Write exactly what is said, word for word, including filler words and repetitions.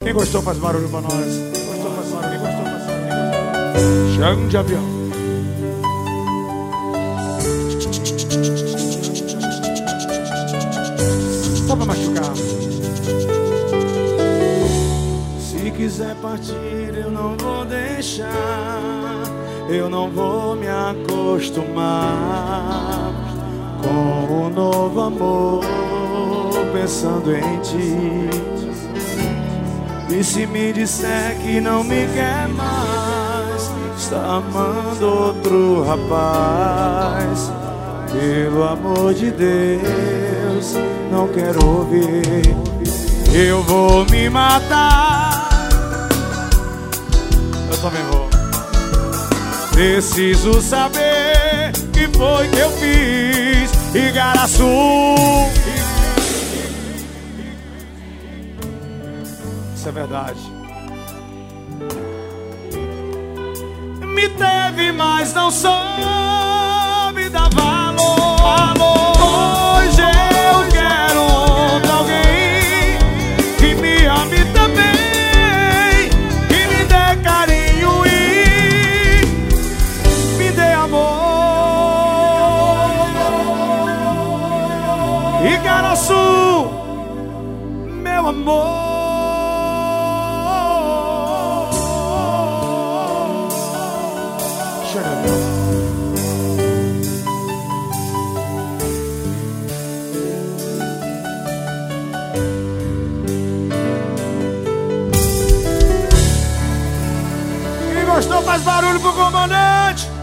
Quem gostou faz barulho pra nós. Quem gostou faz barulho. Quem gostou faz barulho. Chão de avião. Só pra machucar. Se quiser partir eu não vou deixar. Eu não vou me acostumar com um novo amor, pensando em ti. E se me disser que não me quer mais, está amando outro rapaz, pelo amor de Deus, não quero ouvir. Eu vou me matar. Eu também vou. Preciso saber que foi que eu fiz, Igaraçu. Isso é verdade. Me teve, mas não soube dar valor. Hoje eu quero outro alguém que me ame também, que me dê carinho e me dê amor. Igaraçu, meu amor. Quem gostou faz barulho pro comandante.